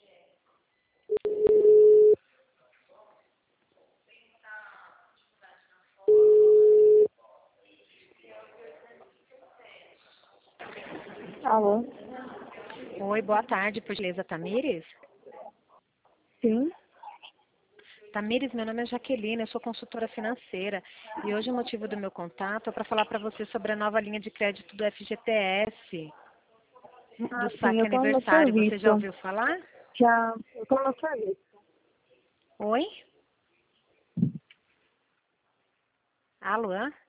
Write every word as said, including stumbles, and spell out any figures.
Alô? Oi, boa tarde, por gentileza, Tamires? Sim? Tamires, meu nome é Jaqueline, eu sou consultora financeira e hoje o motivo do meu contato é para falar para você sobre a nova linha de crédito do F G T S, Ah, do sim, saque eu tô no aniversário. Você já serviço. ouviu falar? Já, eu tô no serviço. Oi? Alô?